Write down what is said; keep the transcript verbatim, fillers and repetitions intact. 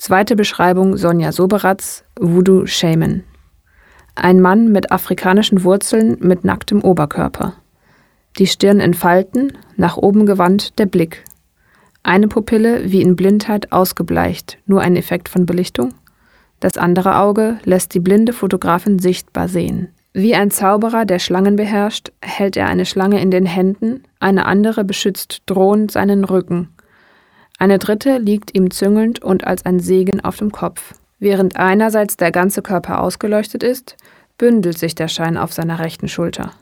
Zweite Beschreibung Sonja Soberatz, Voodoo Shaman. Ein Mann mit afrikanischen Wurzeln mit nacktem Oberkörper. Die Stirn in Falten, nach oben gewandt der Blick. Eine Pupille wie in Blindheit ausgebleicht, nur ein Effekt von Belichtung. Das andere Auge lässt die blinde Fotografin sichtbar sehen. Wie ein Zauberer, der Schlangen beherrscht, hält er eine Schlange in den Händen, eine andere beschützt drohend seinen Rücken. Eine dritte liegt ihm züngelnd und als ein Segen auf dem Kopf. Während einerseits der ganze Körper ausgeleuchtet ist, bündelt sich der Schein auf seiner rechten Schulter.